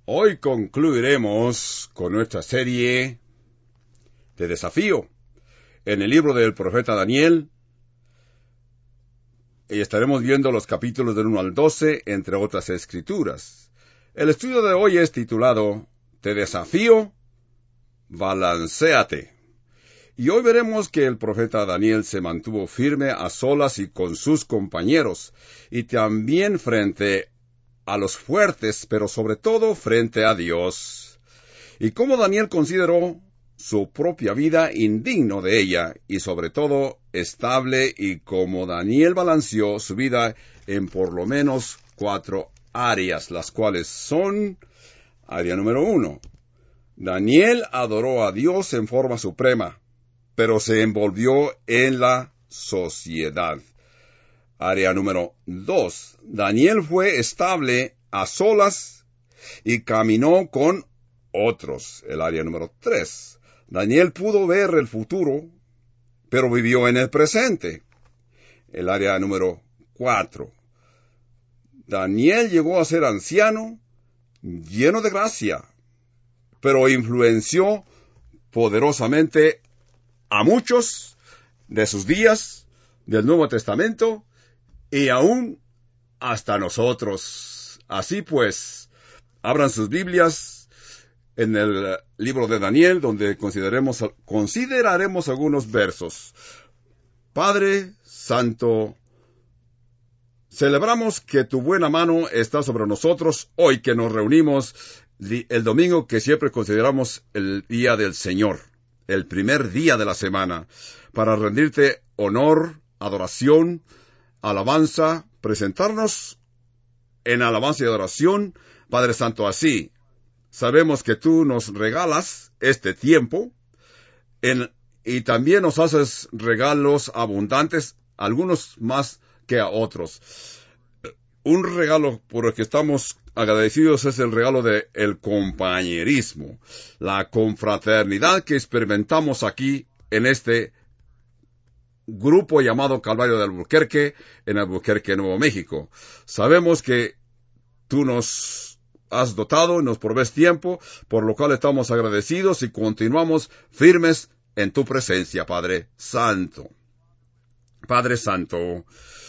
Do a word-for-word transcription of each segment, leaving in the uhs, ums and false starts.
Hoy concluiremos con nuestra serie de desafío en el libro del profeta Daniel, y estaremos viendo los capítulos del uno al doce, entre otras escrituras. El estudio de hoy es titulado Te desafío, balanceate. Y hoy veremos que el profeta Daniel se mantuvo firme a solas y con sus compañeros, y también frente a los fuertes, pero sobre todo frente a Dios. Y cómo Daniel consideró su propia vida indigno de ella, y sobre todo estable, y cómo Daniel balanceó su vida en por lo menos cuatro áreas, las cuales son: área número uno. Daniel adoró a Dios en forma suprema, pero se envolvió en la sociedad. Área número dos. Daniel fue estable a solas y caminó con otros. El área número tres. Daniel pudo ver el futuro, pero vivió en el presente. El área número cuatro. Daniel llegó a ser anciano, lleno de gracia, pero influenció poderosamente a muchos de sus días del Nuevo Testamento y aún hasta nosotros. Así pues, abran sus Biblias en el libro de Daniel, donde consideremos, consideraremos algunos versos. Padre Santo, celebramos que tu buena mano está sobre nosotros hoy que nos reunimos el domingo, que siempre consideramos el día del Señor, el primer día de la semana, para rendirte honor, adoración, alabanza, presentarnos en alabanza y adoración. Padre Santo, así sabemos que tú nos regalas este tiempo en, y también nos haces regalos abundantes, algunos más que a otros. Un regalo por el que estamos agradecidos es el regalo de el compañerismo, la confraternidad que experimentamos aquí en este grupo llamado Calvario de Albuquerque, en Albuquerque, Nuevo México. Sabemos que tú nos has dotado, nos provees tiempo, por lo cual estamos agradecidos y continuamos firmes en tu presencia, Padre Santo. Padre Santo,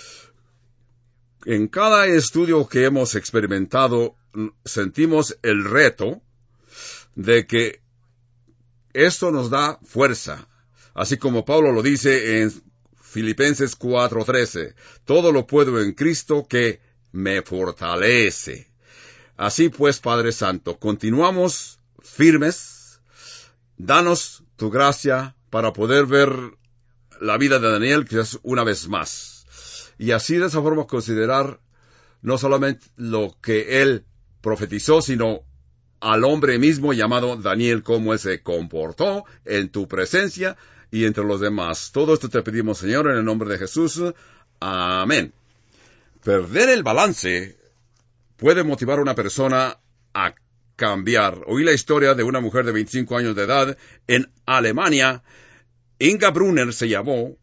en cada estudio que hemos experimentado, sentimos el reto de que esto nos da fuerza. Así como Pablo lo dice en Filipenses cuatro trece, todo lo puedo en Cristo que me fortalece. Así pues, Padre Santo, continuamos firmes. Danos tu gracia para poder ver la vida de Daniel quizás una vez más. Y así de esa forma considerar no solamente lo que él profetizó, sino al hombre mismo llamado Daniel, cómo él se comportó en tu presencia y entre los demás. Todo esto te pedimos, Señor, en el nombre de Jesús. Amén. Perder el balance puede motivar a una persona a cambiar. Oí la historia de una mujer de veinticinco años de edad en Alemania. Inga Brunner se llamó.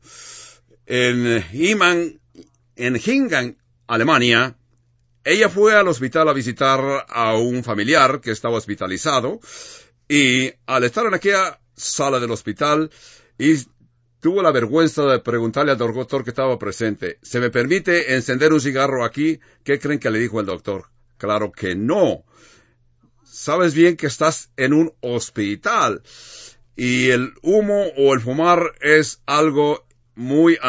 En Iman, en Hingan, Alemania, ella fue al hospital a visitar a un familiar que estaba hospitalizado, y al estar en aquella sala del hospital, y tuvo la vergüenza de preguntarle al doctor que estaba presente: ¿se me permite encender un cigarro aquí? ¿Qué creen que le dijo el doctor? Claro que no. Sabes bien que estás en un hospital, y el humo o el fumar es algo muy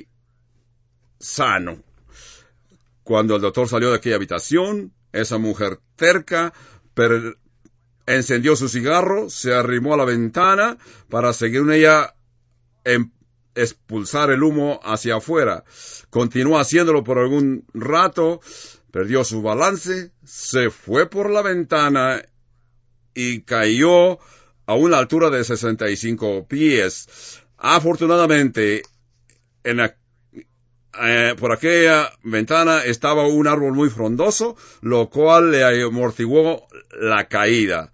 antisano. Cuando el doctor salió de aquella habitación, esa mujer terca per- encendió su cigarro, se arrimó a la ventana para seguir en ella en expulsar el humo hacia afuera. Continuó haciéndolo por algún rato, perdió su balance, se fue por la ventana y cayó a una altura de sesenta y cinco pies. Afortunadamente, en la, eh, por aquella ventana estaba un árbol muy frondoso, lo cual le amortiguó la caída.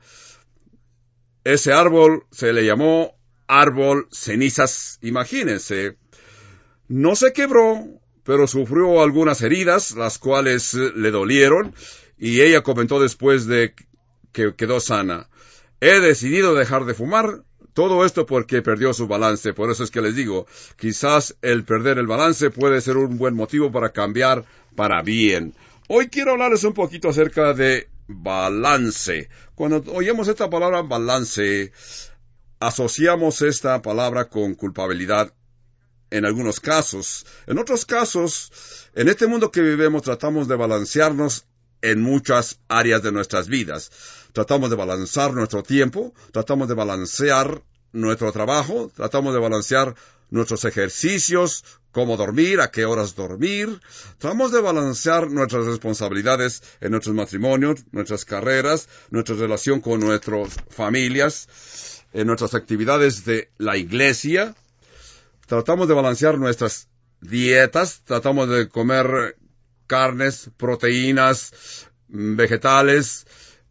Ese árbol se le llamó árbol cenizas. Imagínense, no se quebró, pero sufrió algunas heridas, las cuales le dolieron, y ella comentó después de que quedó sana. He decidido dejar de fumar. Todo esto porque perdió su balance. Por eso es que les digo, quizás el perder el balance puede ser un buen motivo para cambiar para bien. Hoy quiero hablarles un poquito acerca de balance. Cuando oímos esta palabra balance, asociamos esta palabra con culpabilidad en algunos casos. En otros casos, en este mundo que vivimos, tratamos de balancearnos en muchas áreas de nuestras vidas. Tratamos de balancear nuestro tiempo, tratamos de balancear nuestro trabajo, tratamos de balancear nuestros ejercicios, cómo dormir, a qué horas dormir. Tratamos de balancear nuestras responsabilidades en nuestros matrimonios, nuestras carreras, nuestra relación con nuestras familias, en nuestras actividades de la iglesia. Tratamos de balancear nuestras dietas, tratamos de comer carnes, proteínas, vegetales,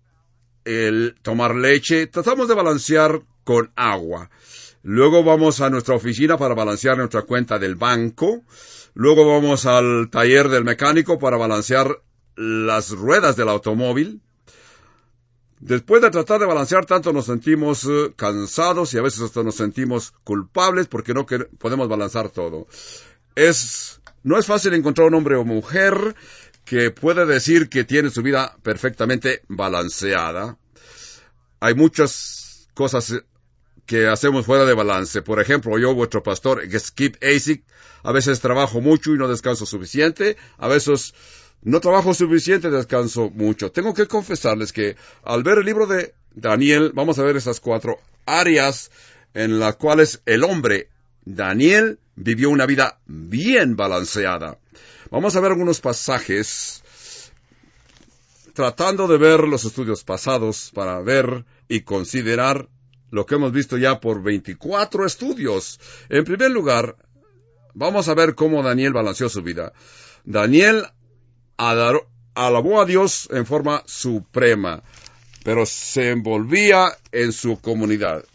el tomar leche. Tratamos de balancear con agua. Luego vamos a nuestra oficina para balancear nuestra cuenta del banco. Luego vamos al taller del mecánico para balancear las ruedas del automóvil. Después de tratar de balancear tanto, nos sentimos uh, cansados y a veces hasta nos sentimos culpables porque no quer- podemos balancear todo. Es, no es fácil encontrar un hombre o mujer que pueda decir que tiene su vida perfectamente balanceada. Hay muchas cosas que hacemos fuera de balance. Por ejemplo, yo, vuestro pastor, Skip Asik, a veces trabajo mucho y no descanso suficiente. A veces no trabajo suficiente y descanso mucho. Tengo que confesarles que al ver el libro de Daniel, vamos a ver esas cuatro áreas en las cuales el hombre, Daniel, vivió una vida bien balanceada. Vamos a ver algunos pasajes tratando de ver los estudios pasados para ver y considerar lo que hemos visto ya por veinticuatro estudios. En primer lugar, vamos a ver cómo Daniel balanceó su vida. Daniel adoró, alabó a Dios en forma suprema, pero se envolvía en su comunidad.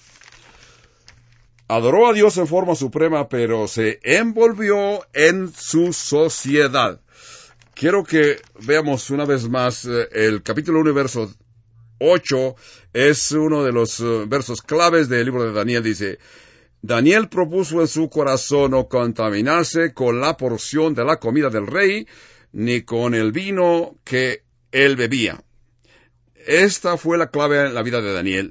Adoró a Dios en forma suprema, pero se envolvió en su sociedad. Quiero que veamos una vez más eh, el capítulo uno, verso ocho. Es uno de los uh, versos claves del libro de Daniel. Dice, Daniel propuso en su corazón no contaminarse con la porción de la comida del rey, ni con el vino que él bebía. Esta fue la clave en la vida de Daniel.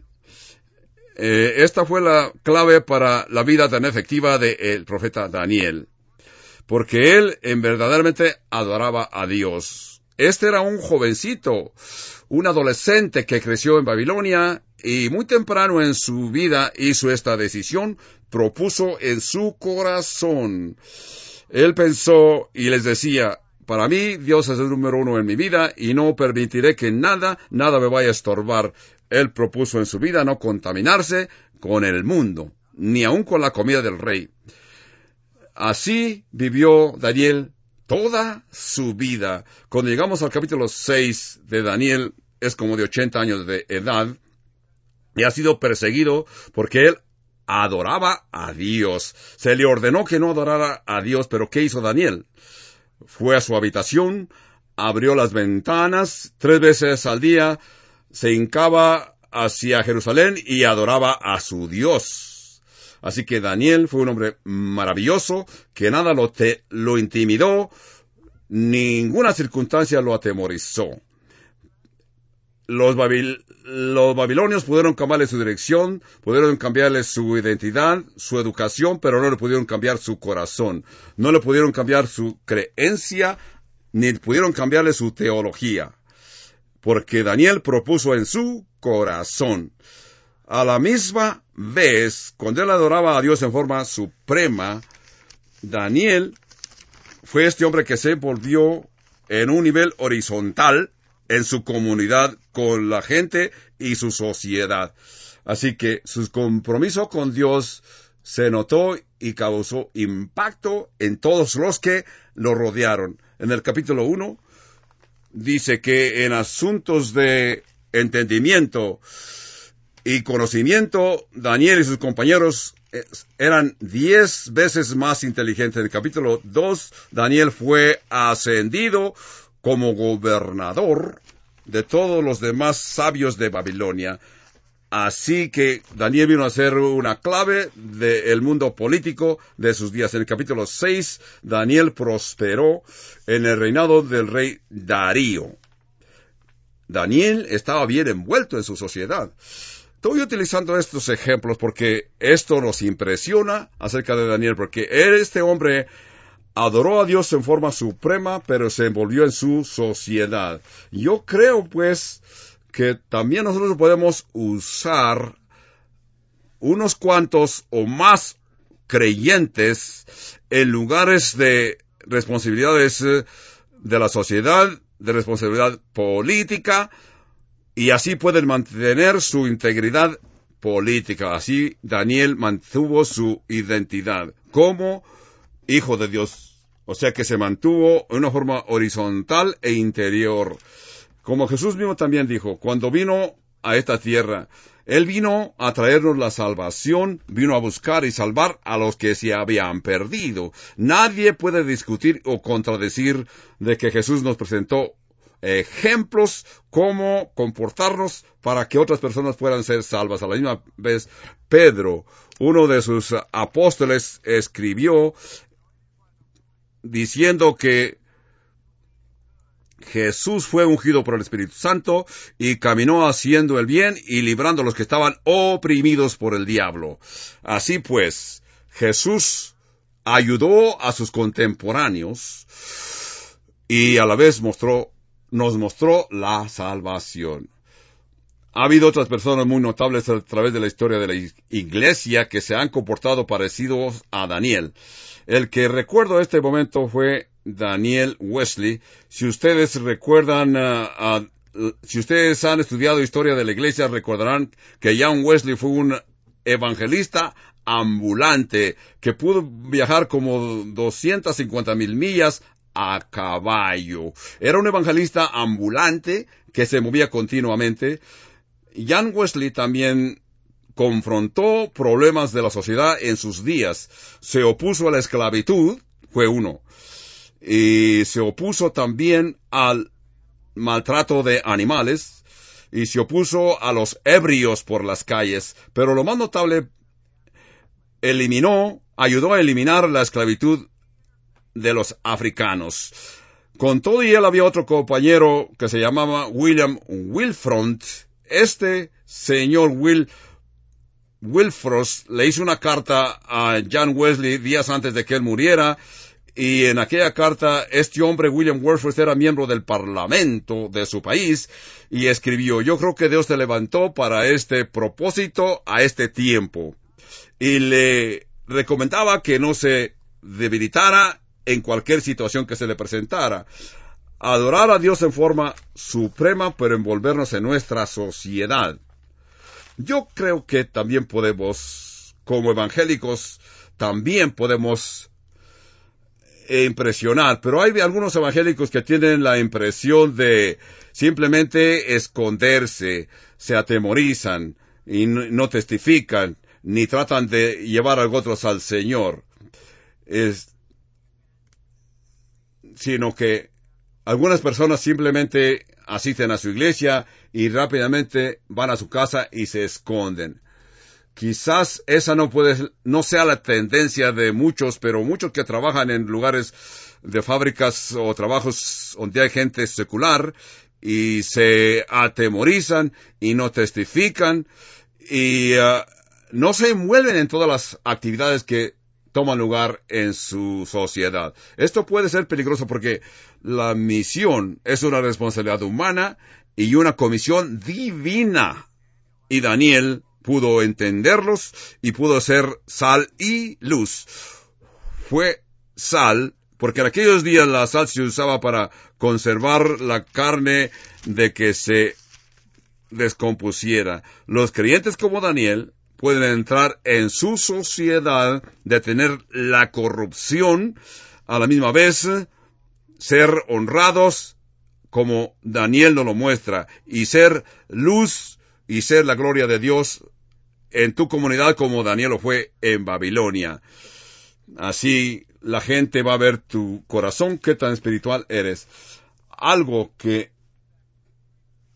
Eh, esta fue la clave para la vida tan efectiva del profeta Daniel, porque él en verdaderamente adoraba a Dios. Este era un jovencito, un adolescente que creció en Babilonia y muy temprano en su vida hizo esta decisión, propuso en su corazón. Él pensó y les decía, para mí Dios es el número uno en mi vida y no permitiré que nada, nada me vaya a estorbar. Él propuso en su vida no contaminarse con el mundo, ni aun con la comida del rey. Así vivió Daniel toda su vida. Cuando llegamos al capítulo seis de Daniel, es como de ochenta años de edad, y ha sido perseguido porque él adoraba a Dios. Se le ordenó que no adorara a Dios, pero ¿qué hizo Daniel? Fue a su habitación, abrió las ventanas, tres veces al día, se hincaba hacia Jerusalén y adoraba a su Dios. Así que Daniel fue un hombre maravilloso, que nada lo, te, lo intimidó, ninguna circunstancia lo atemorizó. Los, babil, los babilonios pudieron cambiarle su dirección, pudieron cambiarle su identidad, su educación, pero no le pudieron cambiar su corazón. No le pudieron cambiar su creencia, ni pudieron cambiarle su teología. Porque Daniel propuso en su corazón. A la misma vez, cuando él adoraba a Dios en forma suprema, Daniel fue este hombre que se envolvió en un nivel horizontal en su comunidad con la gente y su sociedad. Así que su compromiso con Dios se notó y causó impacto en todos los que lo rodearon. En el capítulo uno dice que en asuntos de entendimiento y conocimiento, Daniel y sus compañeros eran diez veces más inteligentes. En el capítulo dos, Daniel fue ascendido como gobernador de todos los demás sabios de Babilonia. Así que Daniel vino a ser una clave del mundo político de sus días. En el capítulo seis, Daniel prosperó en el reinado del rey Darío. Daniel estaba bien envuelto en su sociedad. Estoy utilizando estos ejemplos porque esto nos impresiona acerca de Daniel, porque este hombre adoró a Dios en forma suprema, pero se envolvió en su sociedad. Yo creo, pues, que también nosotros podemos usar unos cuantos o más creyentes en lugares de responsabilidades de la sociedad, de responsabilidad política, y así pueden mantener su integridad política. Así Daniel mantuvo su identidad como hijo de Dios. O sea que se mantuvo en una forma horizontal e interior. Como Jesús mismo también dijo, cuando vino a esta tierra, Él vino a traernos la salvación, vino a buscar y salvar a los que se habían perdido. Nadie puede discutir o contradecir de que Jesús nos presentó ejemplos cómo comportarnos para que otras personas puedan ser salvas. A la misma vez, Pedro, uno de sus apóstoles, escribió diciendo que Jesús fue ungido por el Espíritu Santo y caminó haciendo el bien y librando a los que estaban oprimidos por el diablo. Así pues, Jesús ayudó a sus contemporáneos y a la vez mostró, nos mostró la salvación. Ha habido otras personas muy notables a través de la historia de la iglesia que se han comportado parecidos a Daniel. El que recuerdo este momento fue Daniel Wesley. Si ustedes recuerdan, uh, uh, si ustedes han estudiado historia de la iglesia, recordarán que John Wesley fue un evangelista ambulante que pudo viajar como doscientas cincuenta mil millas a caballo. Era un evangelista ambulante que se movía continuamente. John Wesley también confrontó problemas de la sociedad en sus días. Se opuso a la esclavitud, fue uno. Y se opuso también al maltrato de animales, y se opuso a los ebrios por las calles. Pero lo más notable, eliminó, ayudó a eliminar la esclavitud de los africanos. Con todo y él había otro compañero que se llamaba William Wilfront. Este señor Will Wilfrost le hizo una carta a John Wesley días antes de que él muriera, y en aquella carta este hombre, William Wilfrost, era miembro del parlamento de su país, y escribió: yo creo que Dios te levantó para este propósito a este tiempo, y le recomendaba que no se debilitara en cualquier situación que se le presentara. Adorar a Dios en forma suprema, pero envolvernos en nuestra sociedad. Yo creo que también podemos, como evangélicos, también podemos impresionar, pero hay algunos evangélicos que tienen la impresión de simplemente esconderse, se atemorizan y no testifican, ni tratan de llevar a otros al Señor. Es, sino que algunas personas simplemente asisten a su iglesia y rápidamente van a su casa y se esconden. Quizás esa no puede, no sea la tendencia de muchos, pero muchos que trabajan en lugares de fábricas o trabajos donde hay gente secular y se atemorizan y no testifican y uh, no se envuelven en todas las actividades que toman lugar en su sociedad. Esto puede ser peligroso porque la misión es una responsabilidad humana y una comisión divina. Y Daniel pudo entenderlos y pudo ser sal y luz. Fue sal, porque en aquellos días la sal se usaba para conservar la carne de que se descompusiera. Los creyentes como Daniel pueden entrar en su sociedad, detener la corrupción, a la misma vez ser honrados como Daniel nos lo muestra, y ser luz y ser la gloria de Dios en tu comunidad como Daniel lo fue en Babilonia. Así la gente va a ver tu corazón, qué tan espiritual eres. Algo que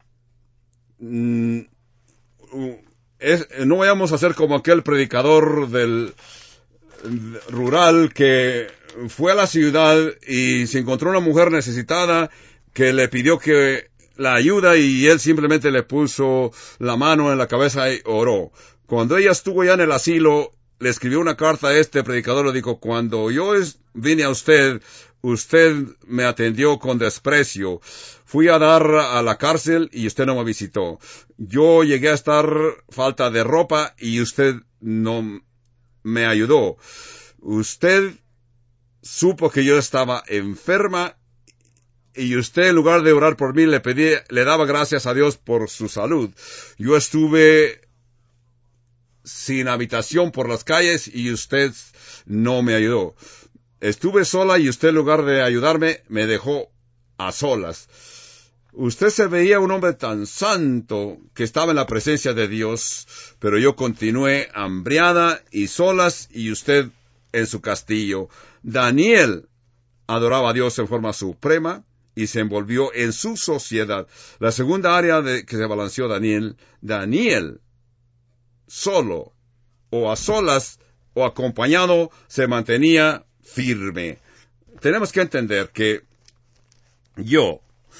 mm, es, no vayamos a ser como aquel predicador del rural que fue a la ciudad y se encontró una mujer necesitada que le pidió que la ayuda y él simplemente le puso la mano en la cabeza y oró. Cuando ella estuvo ya en el asilo, le escribió una carta a este predicador, le dijo, cuando yo vine a usted, usted me atendió con desprecio. Fui a dar a la cárcel y usted no me visitó. Yo llegué a estar falta de ropa y usted no me ayudó. Usted supo que yo estaba enferma y usted, en lugar de orar por mí, le pedí, le daba gracias a Dios por su salud. Yo estuve sin habitación por las calles y usted no me ayudó. Estuve sola y usted, en lugar de ayudarme, me dejó a solas. Usted se veía un hombre tan santo que estaba en la presencia de Dios, pero yo continué hambriada y solas y usted en su castillo. Daniel adoraba a Dios en forma suprema y se envolvió en su sociedad. La segunda área de que se balanceó Daniel, Daniel solo o a solas o acompañado se mantenía firme. Tenemos que entender que yo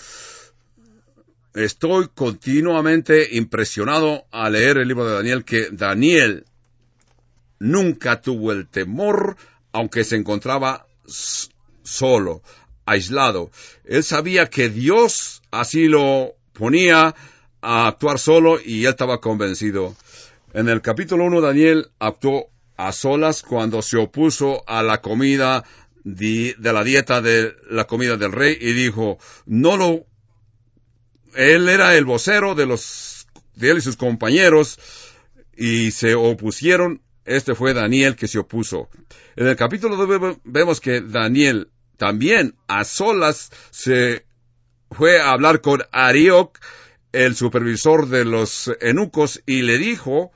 estoy continuamente impresionado al leer el libro de Daniel, que Daniel nunca tuvo el temor, aunque se encontraba solo, aislado. Él sabía que Dios así lo ponía a actuar solo y él estaba convencido. En el capítulo uno, Daniel actuó a solas cuando se opuso a la comida de, de la dieta de la comida del rey y dijo, no lo, él era el vocero de los, de él y sus compañeros y se opusieron. Este fue Daniel que se opuso. En el capítulo dos vemos que Daniel también a solas se fue a hablar con Arioc, el supervisor de los eunucos, y le dijo,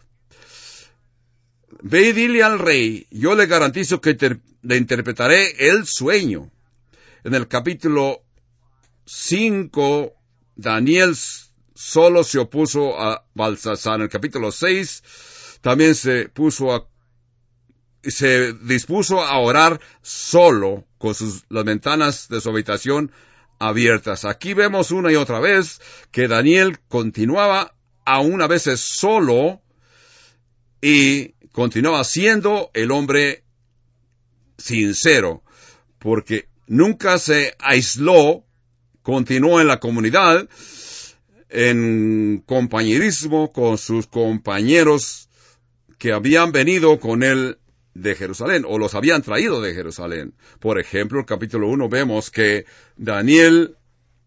ve y dile al rey, yo le garantizo que te, le interpretaré el sueño. En el capítulo cinco, Daniel solo se opuso a Belsasar. En el capítulo seis, también se puso a, se dispuso a orar solo, con sus, las ventanas de su habitación abiertas. Aquí vemos una y otra vez que Daniel continuaba aún a veces solo y continuaba siendo el hombre sincero, porque nunca se aisló, continuó en la comunidad, en compañerismo con sus compañeros que habían venido con él de Jerusalén, o los habían traído de Jerusalén. Por ejemplo, el capítulo uno vemos que Daniel,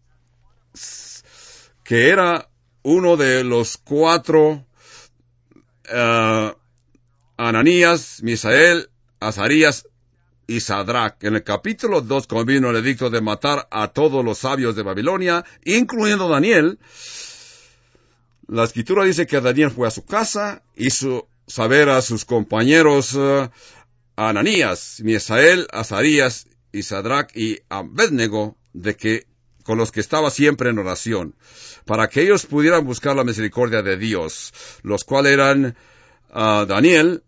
que era uno de los cuatro, uh, Ananías, Misael, Azarías y Sadrach. En el capítulo dos, cuando vino el edicto de matar a todos los sabios de Babilonia, incluyendo Daniel, la escritura dice que Daniel fue a su casa, hizo saber a sus compañeros uh, Ananías, Misael, Azarías y Sadrach y Abednego, de que con los que estaba siempre en oración, para que ellos pudieran buscar la misericordia de Dios, los cuales eran uh, Daniel,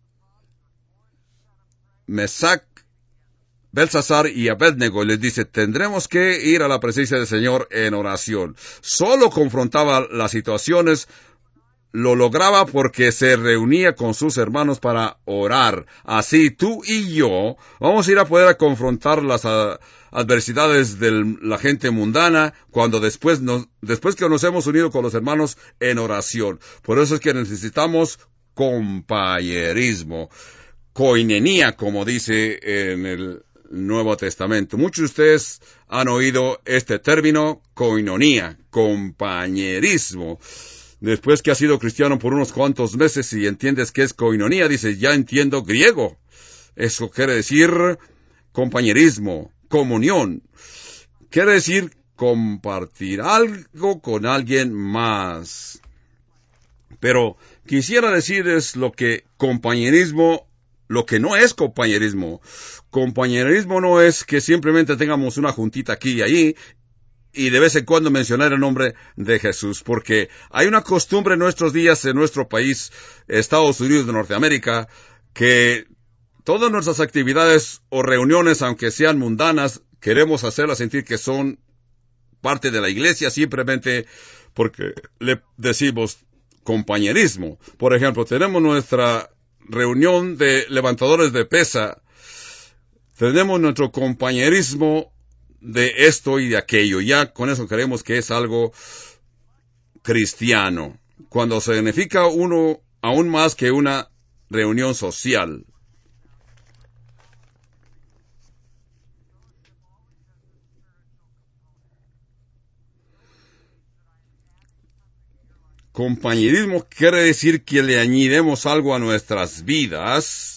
Mesac, Belsasar y Abednego. Les dice, tendremos que ir a la presencia del Señor en oración. Solo confrontaba las situaciones, lo lograba porque se reunía con sus hermanos para orar. Así tú y yo vamos a ir a poder confrontar las uh, adversidades de la gente mundana cuando después, nos, después que nos hemos unido con los hermanos en oración. Por eso es que necesitamos compañerismo, koinonía, como dice en el Nuevo Testamento. Muchos de ustedes han oído este término, koinonía, compañerismo. Después que has sido cristiano por unos cuantos meses y entiendes qué es koinonía, dices, ya entiendo griego. Eso quiere decir compañerismo, comunión. Quiere decir compartir algo con alguien más. Pero quisiera decirles lo que compañerismo, lo que no es compañerismo. Compañerismo no es que simplemente tengamos una juntita aquí y allí y de vez en cuando mencionar el nombre de Jesús, porque hay una costumbre en nuestros días, en nuestro país, Estados Unidos de Norteamérica, que todas nuestras actividades o reuniones, aunque sean mundanas, queremos hacerlas sentir que son parte de la iglesia simplemente porque le decimos compañerismo. Por ejemplo, tenemos nuestra reunión de levantadores de pesa, tenemos nuestro compañerismo de esto y de aquello. Ya con eso creemos que es algo cristiano, cuando significa uno aún más que una reunión social. Compañerismo quiere decir que le añadimos algo a nuestras vidas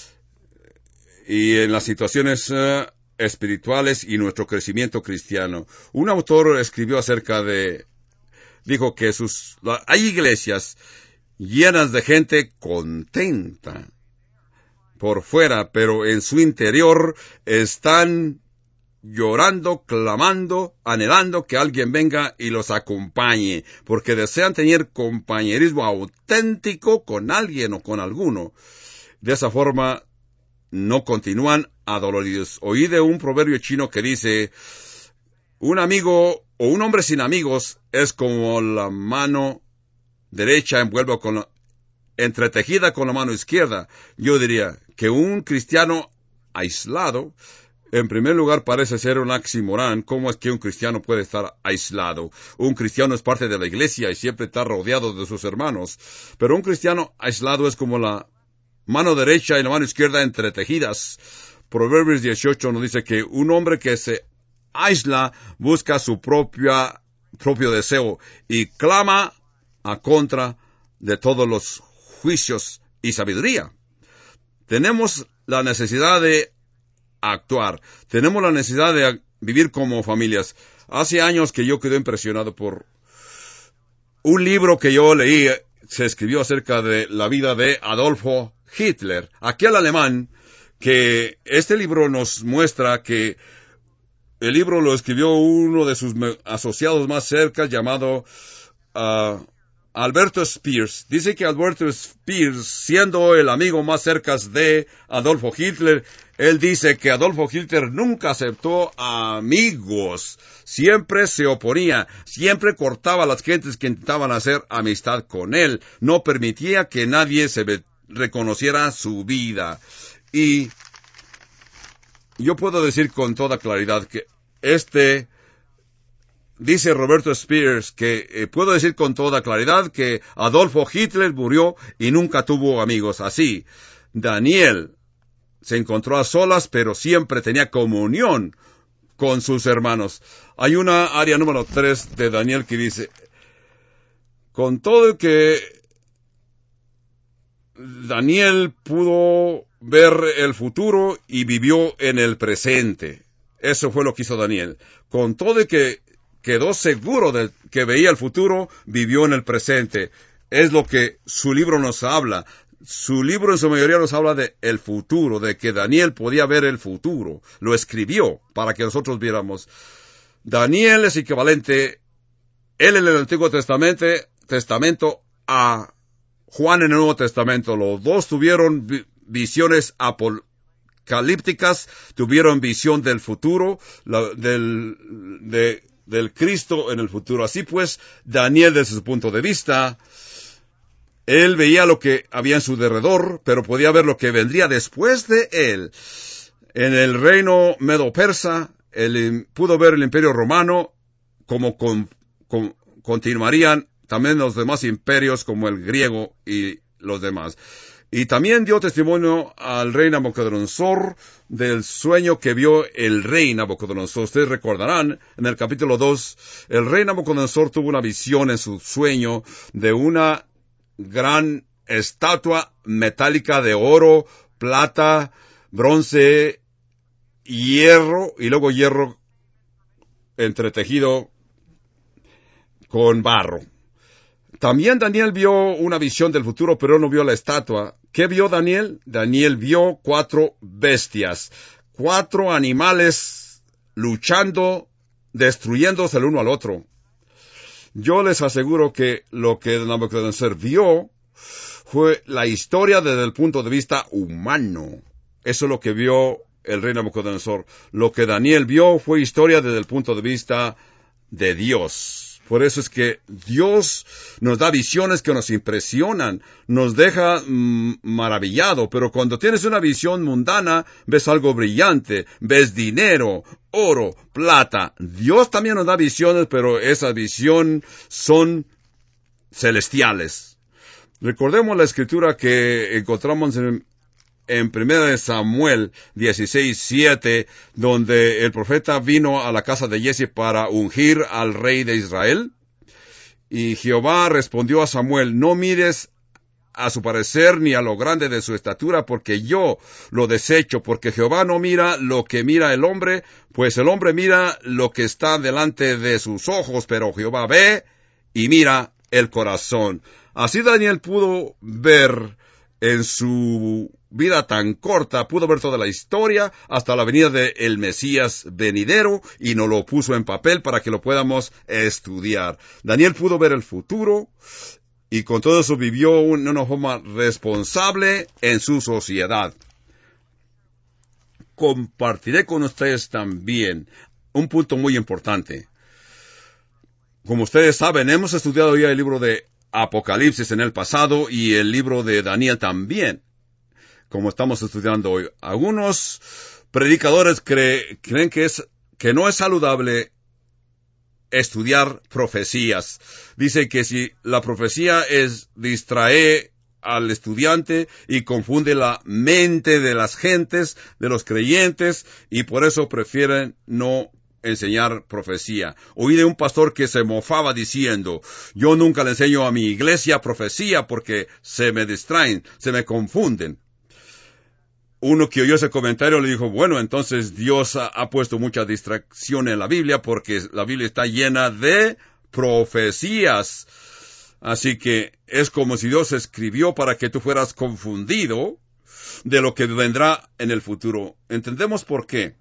y en las situaciones uh, espirituales y nuestro crecimiento cristiano. Un autor escribió acerca de, dijo que sus, hay iglesias llenas de gente contenta por fuera, pero en su interior están llorando, clamando, anhelando que alguien venga y los acompañe, porque desean tener compañerismo auténtico con alguien o con alguno. De esa forma, no continúan adoloridos. Oí de un proverbio chino que dice, un amigo o un hombre sin amigos es como la mano derecha envuelta con la, entretejida con la mano izquierda. Yo diría que un cristiano aislado, en primer lugar, parece ser un oxímoron. ¿Cómo es que un cristiano puede estar aislado? Un cristiano es parte de la iglesia y siempre está rodeado de sus hermanos. Pero un cristiano aislado es como la mano derecha y la mano izquierda entretejidas. Proverbios dieciocho nos dice que un hombre que se aísla busca su propia, propio deseo y clama a contra de todos los juicios y sabiduría. Tenemos la necesidad de actuar. Tenemos la necesidad de vivir como familias. Hace años que yo quedé impresionado por un libro que yo leí. Se escribió acerca de la vida de Adolfo Hitler, aquel alemán, que este libro nos muestra que el libro lo escribió uno de sus asociados más cerca, llamado uh, Alberto Speers. Dice que Alberto Speers, siendo el amigo más cerca de Adolfo Hitler, él dice que Adolfo Hitler nunca aceptó amigos, siempre se oponía, siempre cortaba a las gentes que intentaban hacer amistad con él, no permitía que nadie se reconociera su vida. Y yo puedo decir con toda claridad que este, dice Roberto Speers, que eh, puedo decir con toda claridad que Adolfo Hitler murió y nunca tuvo amigos. Así, Daniel se encontró a solas, pero siempre tenía comunión con sus hermanos. Hay una área número tres de Daniel que dice, con todo que Daniel pudo ver el futuro y vivió en el presente. Eso fue lo que hizo Daniel. Con todo que quedó seguro de que veía el futuro, vivió en el presente. Es lo que su libro nos habla. Su libro en su mayoría nos habla de el futuro, de que Daniel podía ver el futuro. Lo escribió para que nosotros viéramos. Daniel es equivalente, él en el Antiguo Testamento, Testamento a Juan en el Nuevo Testamento. Los dos tuvieron vi- visiones apocalípticas, tuvieron visión del futuro, la, del, de, del Cristo en el futuro. Así pues, Daniel desde su punto de vista, él veía lo que había en su derredor, pero podía ver lo que vendría después de él. En el reino medo-persa, él pudo ver el imperio romano, como con, con, continuarían también los demás imperios, como el griego y los demás. Y también dio testimonio al rey Nabucodonosor del sueño que vio el rey Nabucodonosor. Ustedes recordarán, en el capítulo dos, el rey Nabucodonosor tuvo una visión en su sueño de una gran estatua metálica de oro, plata, bronce, hierro, y luego hierro entretejido con barro. También Daniel vio una visión del futuro, pero no vio la estatua. ¿Qué vio Daniel? Daniel vio cuatro bestias, cuatro animales luchando destruyéndose el uno al otro. Yo les aseguro que lo que Nabucodonosor vio fue la historia desde el punto de vista humano. Eso es lo que vio el rey Nabucodonosor. Lo que Daniel vio fue historia desde el punto de vista de Dios. Por eso es que Dios nos da visiones que nos impresionan, nos deja mmm, maravillado, pero cuando tienes una visión mundana, ves algo brillante, ves dinero, oro, plata. Dios también nos da visiones, pero esas visiones son celestiales. Recordemos la escritura que encontramos en, en primera de Samuel dieciséis siete, donde el profeta vino a la casa de Jesse para ungir al rey de Israel. Y Jehová respondió a Samuel, no mires a su parecer ni a lo grande de su estatura, porque yo lo desecho, porque Jehová no mira lo que mira el hombre, pues el hombre mira lo que está delante de sus ojos, pero Jehová ve y mira el corazón. Así Daniel pudo ver en su vida tan corta, pudo ver toda la historia hasta la venida del Mesías venidero y nos lo puso en papel para que lo podamos estudiar. Daniel pudo ver el futuro y con todo eso vivió de una forma responsable en su sociedad. Compartiré con ustedes también un punto muy importante. Como ustedes saben, hemos estudiado ya el libro de Apocalipsis en el pasado y el libro de Daniel también, como estamos estudiando hoy. Algunos predicadores cree, creen que es que no es saludable estudiar profecías. Dice que si la profecía es distrae al estudiante y confunde la mente de las gentes, de los creyentes, y por eso prefieren no enseñar profecía. Oí de un pastor que se mofaba diciendo, yo nunca le enseño a mi iglesia profecía porque se me distraen, se me confunden. Uno que oyó ese comentario le dijo, bueno, entonces Dios ha, ha puesto mucha distracción en la Biblia porque la Biblia está llena de profecías. Así que es como si Dios escribió para que tú fueras confundido de lo que vendrá en el futuro. ¿Entendemos por qué?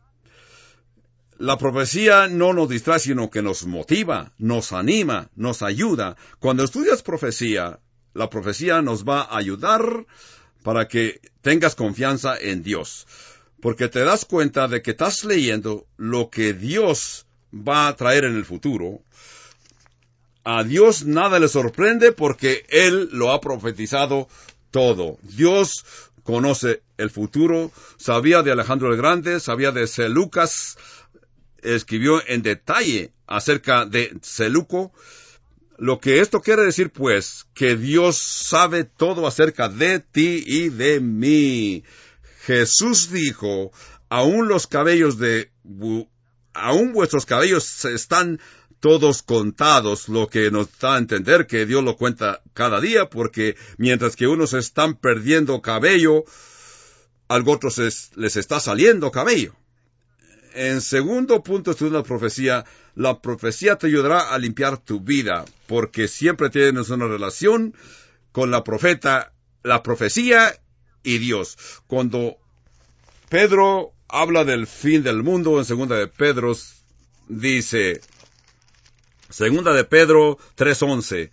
La profecía no nos distrae, sino que nos motiva, nos anima, nos ayuda. Cuando estudias profecía, la profecía nos va a ayudar para que tengas confianza en Dios. Porque te das cuenta de que estás leyendo lo que Dios va a traer en el futuro. A Dios nada le sorprende porque Él lo ha profetizado todo. Dios conoce el futuro, sabía de Alejandro el Grande, sabía de Seleucas, escribió en detalle acerca de Seleuco. Lo que esto quiere decir, pues, que Dios sabe todo acerca de ti y de mí. Jesús dijo, aún los cabellos de, aún vuestros cabellos están todos contados, lo que nos da a entender que Dios lo cuenta cada día, porque mientras que unos están perdiendo cabello, a otros es, les está saliendo cabello. En segundo punto, estudiando la profecía, la profecía te ayudará a limpiar tu vida, porque siempre tienes una relación con la profeta, la profecía y Dios. Cuando Pedro habla del fin del mundo, en segunda de Pedro, dice, segunda de Pedro tres once,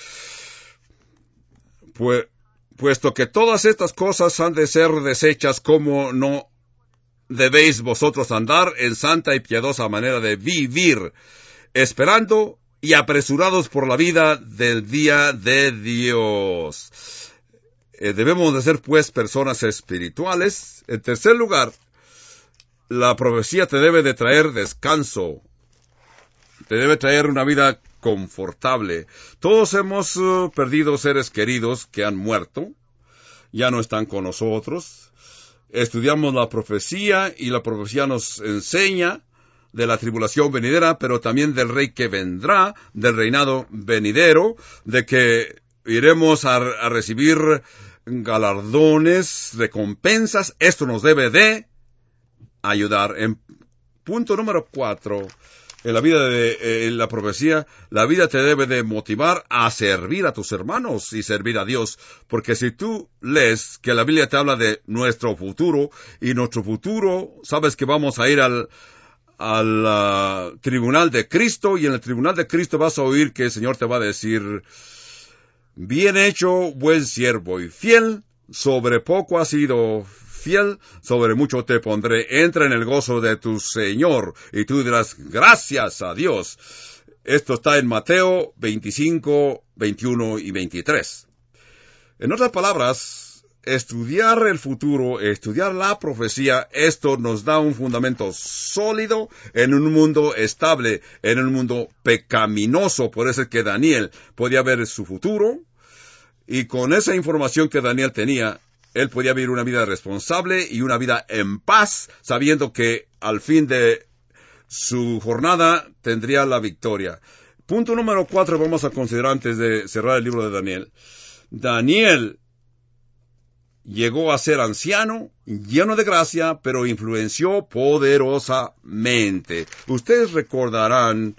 pues, puesto que todas estas cosas han de ser deshechas, como no debéis vosotros andar en santa y piadosa manera de vivir, esperando y apresurados por la vida del día de Dios. Eh, debemos de ser, pues, personas espirituales. En tercer lugar, la profecía te debe de traer descanso. Te debe traer una vida confortable. Todos hemos uh, perdido seres queridos que han muerto. Ya no están con nosotros. Estudiamos la profecía y la profecía nos enseña de la tribulación venidera, pero también del rey que vendrá, del reinado venidero, de que iremos a, a recibir galardones, recompensas. Esto nos debe de ayudar. En punto número cuatro, en la vida de eh, en la profecía, la vida te debe de motivar a servir a tus hermanos y servir a Dios, porque si tú lees que la Biblia te habla de nuestro futuro, y nuestro futuro, sabes que vamos a ir al, al uh, tribunal de Cristo, y en el tribunal de Cristo vas a oír que el Señor te va a decir: bien hecho, buen siervo y fiel, sobre poco has sido fiel, sobre mucho te pondré, entra en el gozo de tu Señor. Y tú dirás: gracias a Dios. Esto está en Mateo veinticinco, veintiuno y veintitrés. En otras palabras, estudiar el futuro, estudiar la profecía, esto nos da un fundamento sólido en un mundo estable, en un mundo pecaminoso. Por eso es que Daniel podía ver su futuro, y con esa información que Daniel tenía, él podía vivir una vida responsable y una vida en paz, sabiendo que al fin de su jornada tendría la victoria. Punto número cuatro vamos a considerar antes de cerrar el libro de Daniel. Daniel llegó a ser anciano, lleno de gracia, pero influenció poderosamente. Ustedes recordarán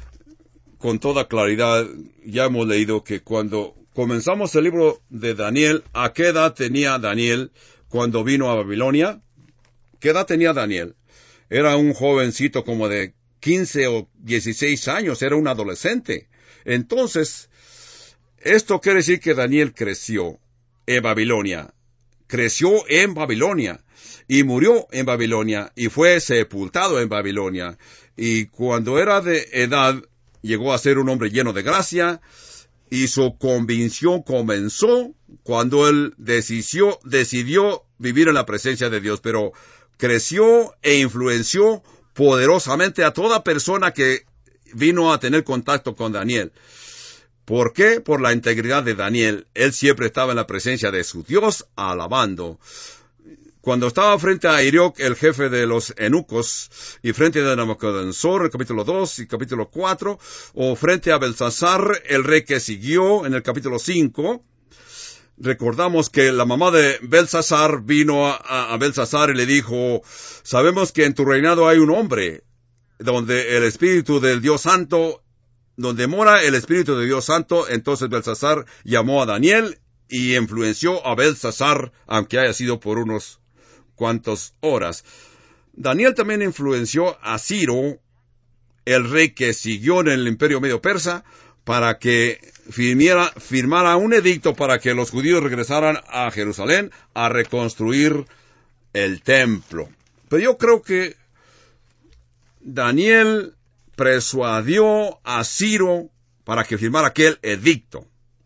con toda claridad, ya hemos leído que cuando comenzamos el libro de Daniel, ¿a qué edad tenía Daniel cuando vino a Babilonia? ¿Qué edad tenía Daniel? Era un jovencito como de quince o dieciséis años, era un adolescente. Entonces, esto quiere decir que Daniel creció en Babilonia. Creció en Babilonia y murió en Babilonia y fue sepultado en Babilonia. Y cuando era de edad, llegó a ser un hombre lleno de gracia, y su convicción comenzó cuando él decidió, decidió vivir en la presencia de Dios. Pero creció e influenció poderosamente a toda persona que vino a tener contacto con Daniel. ¿Por qué? Por la integridad de Daniel. Él siempre estaba en la presencia de su Dios, alabando. Cuando estaba frente a Arioc, el jefe de los eunucos, y frente a Nabucodonosor, el capítulo dos y capítulo cuatro, o frente a Belsasar, el rey que siguió, en el capítulo cinco, recordamos que la mamá de Belsasar vino a, a Belsasar y le dijo: sabemos que en tu reinado hay un hombre, donde el Espíritu del Dios Santo donde mora el Espíritu de Dios Santo. Entonces Belsasar llamó a Daniel y influenció a Belsasar, aunque haya sido por unos cuantos horas. Daniel también influenció a Ciro, el rey que siguió en el imperio medio persa, para que firmiera, firmara un edicto para que los judíos regresaran a Jerusalén a reconstruir el templo. Pero yo creo que Daniel persuadió a Ciro para que firmara aquel edicto.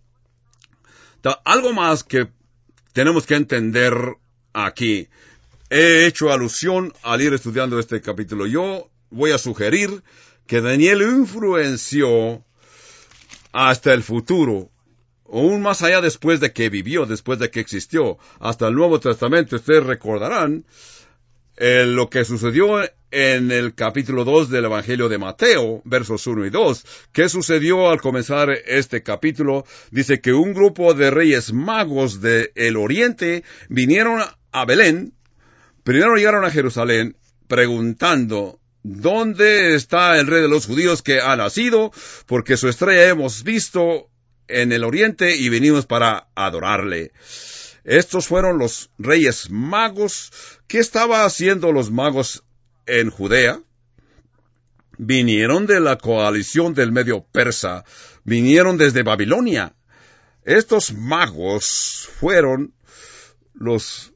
Algo más que tenemos que entender aquí. He hecho alusión al ir estudiando este capítulo. Yo voy a sugerir que Daniel influenció hasta el futuro, aún más allá después de que vivió, después de que existió, hasta el Nuevo Testamento. Ustedes recordarán eh, lo que sucedió en el capítulo dos del Evangelio de Mateo, versos uno y dos. ¿Qué sucedió al comenzar este capítulo? Dice que un grupo de reyes magos del oriente vinieron a Belén. Primero llegaron a Jerusalén preguntando: ¿dónde está el rey de los judíos que ha nacido? Porque su estrella hemos visto en el oriente y venimos para adorarle. Estos fueron los reyes magos. ¿Qué estaban haciendo los magos en Judea? Vinieron de la coalición del medio persa. Vinieron desde Babilonia. Estos magos fueron los...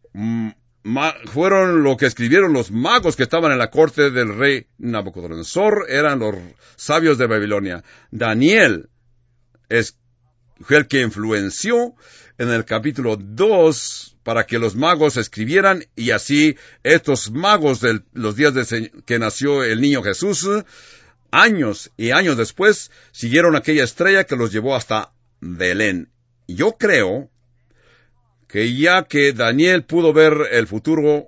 Ma, fueron lo que escribieron los magos que estaban en la corte del rey Nabucodonosor. Eran los sabios de Babilonia. Daniel es, fue el que influenció en el capítulo dos para que los magos escribieran, y así estos magos de los días de que nació el niño Jesús, años y años después, siguieron aquella estrella que los llevó hasta Belén. Yo creo que ya que Daniel pudo ver el futuro,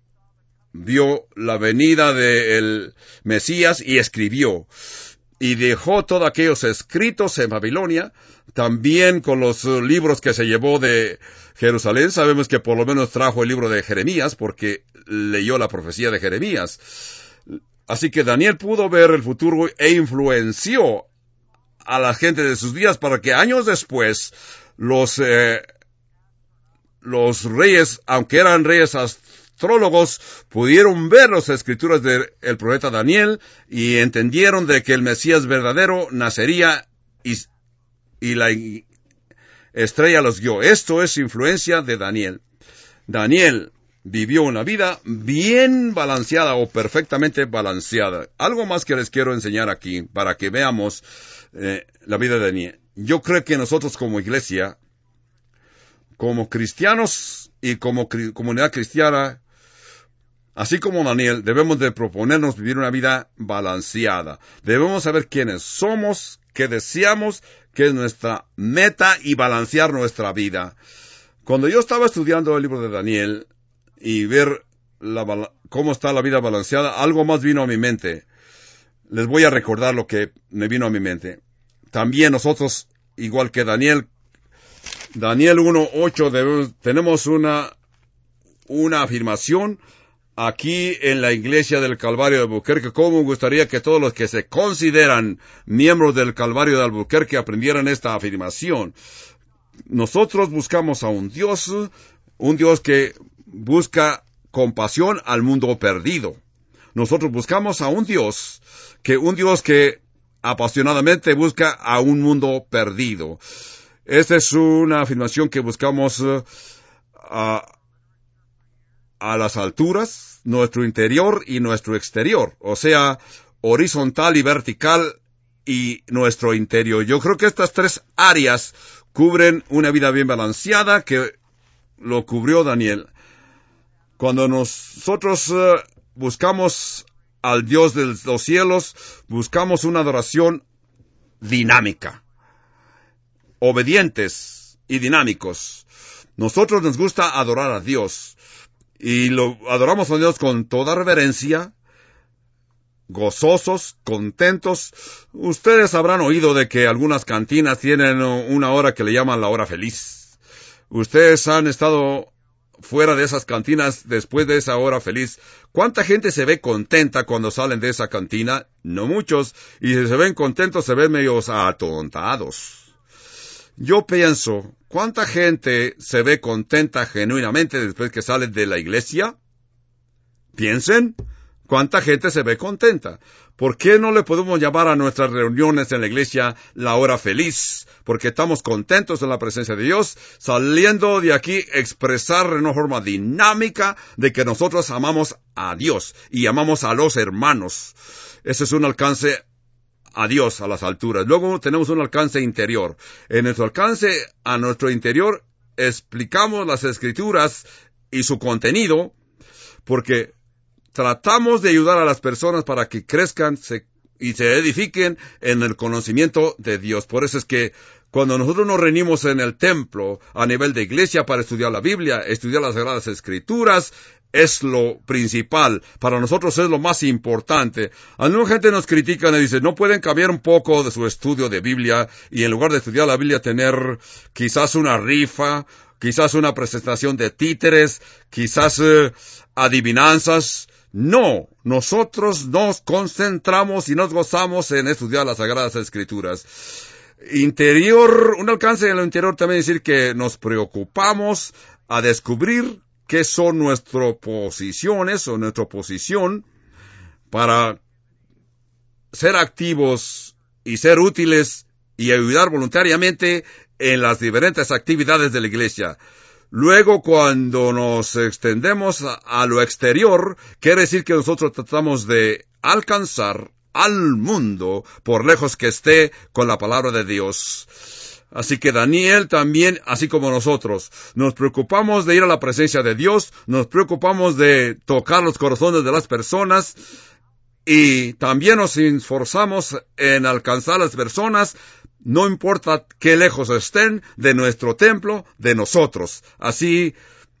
vio la venida del Mesías y escribió, y dejó todos aquellos escritos en Babilonia, también con los libros que se llevó de Jerusalén. Sabemos que por lo menos trajo el libro de Jeremías, porque leyó la profecía de Jeremías. Así que Daniel pudo ver el futuro e influenció a la gente de sus días para que años después los... Eh, Los reyes, aunque eran reyes astrólogos pudieron ver las escrituras del profeta Daniel y entendieron de que el Mesías verdadero nacería y, y la estrella los guió. Esto es influencia de Daniel. Daniel vivió una vida bien balanceada o perfectamente balanceada. Algo más que les quiero enseñar aquí para que veamos eh, la vida de Daniel. Yo creo que nosotros como iglesia, como cristianos y como cri- comunidad cristiana, así como Daniel, debemos de proponernos vivir una vida balanceada. Debemos saber quiénes somos, qué deseamos, qué es nuestra meta y balancear nuestra vida. Cuando yo estaba estudiando el libro de Daniel y ver la, cómo está la vida balanceada, algo más vino a mi mente. Les voy a recordar lo que me vino a mi mente. También nosotros, igual que Daniel, Daniel uno ocho, tenemos una, una afirmación aquí en la iglesia del Calvario de Albuquerque. Cómo me gustaría que todos los que se consideran miembros del Calvario de Albuquerque aprendieran esta afirmación. Nosotros buscamos a un Dios, un Dios que busca compasión al mundo perdido. Nosotros buscamos a un Dios, que un Dios que apasionadamente busca a un mundo perdido. Esta es una afirmación que buscamos uh, a, a las alturas, nuestro interior y nuestro exterior, o sea, horizontal y vertical y nuestro interior. Yo creo que estas tres áreas cubren una vida bien balanceada que lo cubrió Daniel. Cuando nosotros uh, buscamos al Dios de los cielos, buscamos una adoración dinámica, obedientes y dinámicos. Nosotros nos gusta adorar a Dios y lo adoramos a Dios con toda reverencia, gozosos, contentos. Ustedes habrán oído de que algunas cantinas tienen una hora que le llaman la hora feliz. Ustedes han estado fuera de esas cantinas después de esa hora feliz. ¿Cuánta gente se ve contenta cuando salen de esa cantina? No muchos. Y si se ven contentos, se ven medios atontados. Yo pienso, ¿cuánta gente se ve contenta genuinamente después que salen de la iglesia? Piensen, ¿cuánta gente se ve contenta? ¿Por qué no le podemos llamar a nuestras reuniones en la iglesia la hora feliz? Porque estamos contentos en la presencia de Dios, saliendo de aquí expresar de una forma dinámica de que nosotros amamos a Dios y amamos a los hermanos. Ese es un alcance a Dios a las alturas. Luego tenemos un alcance interior. En nuestro alcance a nuestro interior explicamos las Escrituras y su contenido, porque tratamos de ayudar a las personas para que crezcan se, y se edifiquen en el conocimiento de Dios. Por eso es que cuando nosotros nos reunimos en el templo a nivel de iglesia para estudiar la Biblia, estudiar las Sagradas Escrituras, es lo principal. Para nosotros es lo más importante. Alguna gente nos critica y dice, no pueden cambiar un poco de su estudio de Biblia y en lugar de estudiar la Biblia tener quizás una rifa, quizás una presentación de títeres, quizás eh, adivinanzas. No, nosotros nos concentramos y nos gozamos en estudiar las Sagradas Escrituras. Interior, un alcance en lo interior también decir que nos preocupamos a descubrir qué son nuestras posiciones o nuestra posición para ser activos y ser útiles y ayudar voluntariamente en las diferentes actividades de la iglesia. Luego, cuando nos extendemos a, a lo exterior, quiere decir que nosotros tratamos de alcanzar al mundo, por lejos que esté, con la palabra de Dios. Así que Daniel también, así como nosotros, nos preocupamos de ir a la presencia de Dios, nos preocupamos de tocar los corazones de las personas, y también nos esforzamos en alcanzar a las personas, no importa qué lejos estén de nuestro templo, de nosotros. Así,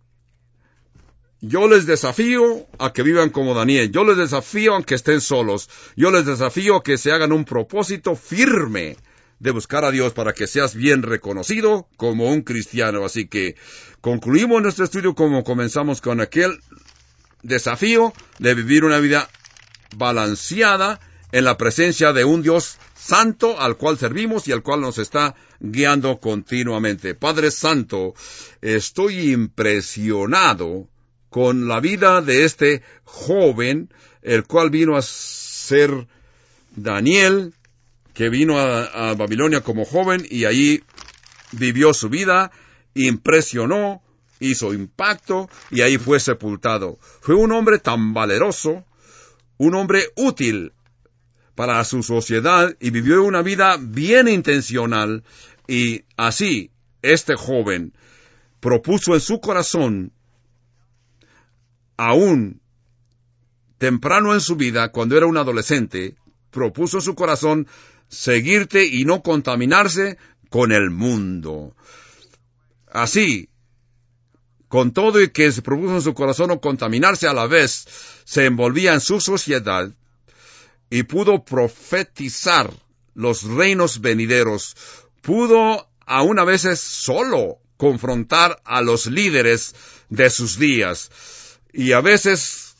yo les desafío a que vivan como Daniel. Yo les desafío a que estén solos. Yo les desafío a que se hagan un propósito firme de buscar a Dios para que seas bien reconocido como un cristiano. Así que concluimos nuestro estudio como comenzamos con aquel desafío de vivir una vida balanceada en la presencia de un Dios santo al cual servimos y al cual nos está guiando continuamente. Padre Santo, estoy impresionado con la vida de este joven, el cual vino a ser Daniel, que vino a, a Babilonia como joven y allí vivió su vida, impresionó, hizo impacto y ahí fue sepultado. Fue un hombre tan valeroso, un hombre útil para su sociedad y vivió una vida bien intencional, y así este joven propuso en su corazón, aún temprano en su vida, cuando era un adolescente, propuso en su corazón seguirte y no contaminarse con el mundo. Así, con todo y que se propuso en su corazón no contaminarse, a la vez se envolvía en su sociedad y pudo profetizar los reinos venideros. Pudo aún a veces solo confrontar a los líderes de sus días. Y a veces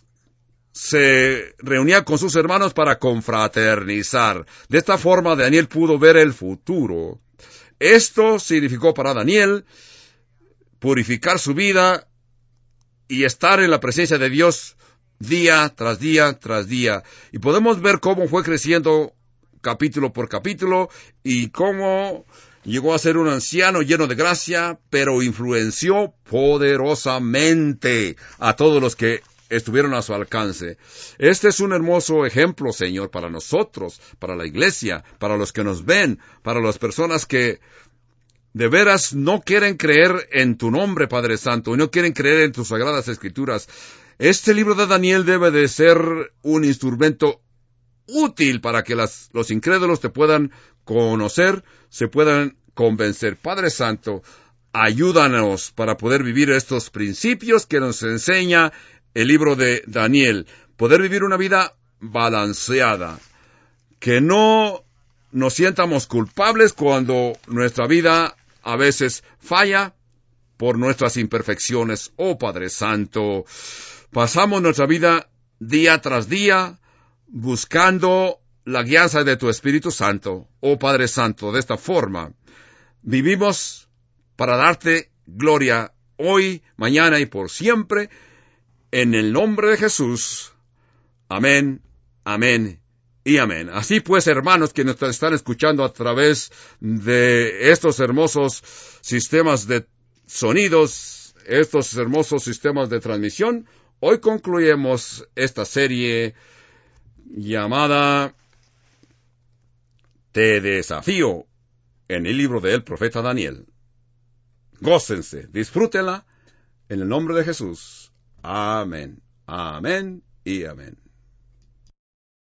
se reunía con sus hermanos para confraternizar. De esta forma Daniel pudo ver el futuro. Esto significó para Daniel purificar su vida y estar en la presencia de Dios día tras día tras día. Y podemos ver cómo fue creciendo capítulo por capítulo y cómo llegó a ser un anciano lleno de gracia, pero influenció poderosamente a todos los que estuvieron a su alcance. Este es un hermoso ejemplo, Señor, para nosotros, para la iglesia, para los que nos ven, para las personas que de veras no quieren creer en tu nombre, Padre Santo, y no quieren creer en tus sagradas escrituras. Este libro de Daniel debe de ser un instrumento útil para que las, los incrédulos te puedan conocer, se puedan convencer. Padre Santo, ayúdanos para poder vivir estos principios que nos enseña el libro de Daniel. Poder vivir una vida balanceada. Que no nos sientamos culpables cuando nuestra vida a veces falla por nuestras imperfecciones. Oh Padre Santo, pasamos nuestra vida día tras día buscando la guianza de tu Espíritu Santo. Oh Padre Santo, de esta forma vivimos para darte gloria hoy, mañana y por siempre, en el nombre de Jesús. Amén, amén y amén. Así pues, hermanos que nos están escuchando a través de estos hermosos sistemas de sonidos, estos hermosos sistemas de transmisión, hoy concluimos esta serie llamada Te desafío en el libro del profeta Daniel. Gócense, disfrútenla en el nombre de Jesús. Amén, amén y amén.